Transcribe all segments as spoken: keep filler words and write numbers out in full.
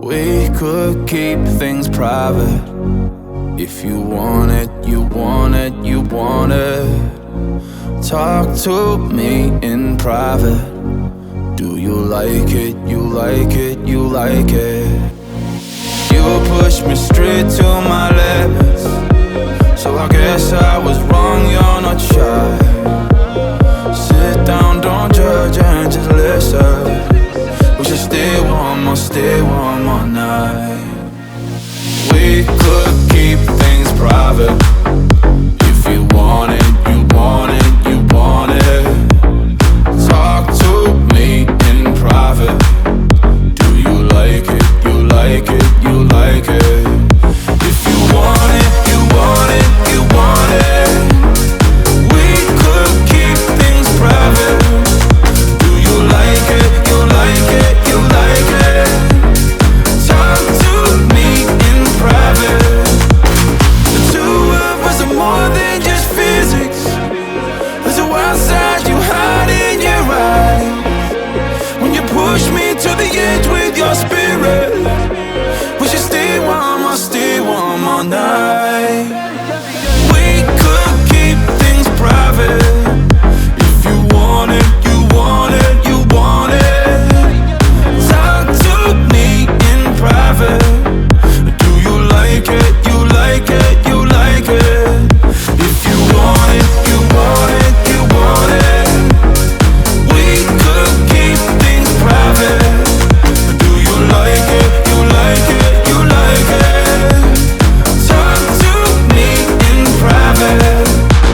We could keep things private. If you want it, you want it, you want it. Talk to me in private. Do you like it, you like it, you like it? You push me straight to my limits, so I guess I was wrong, you're not shy. Sit down, don't judge and just listen. We should stay one more, stay one more night. We could keep things private. If you want it, you want it, you want it. Talk to me in private. Do you like it, you like it, you like it? If you want it, you want it, you want it. We could keep things private. Do you like it, you like it, you like it? Talk to me in private. The two of us are more than just physics. There's a wild side you hide in your eyes. When you push me to the edge with your spirit, we should stay one more, stay one more night. We could keep things private. If you want it, you want it, you want it. Talk to me in private. Do you like it, you like it, you like it? If you want it, you want it, you want it. We could keep things private. Do you like it, you like it, you like it? Talk to me in private.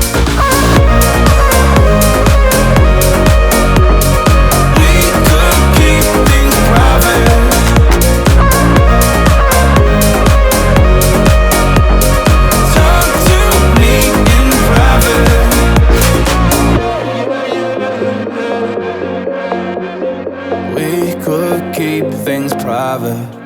We could keep things private. Talk to me in private. We could keep things private.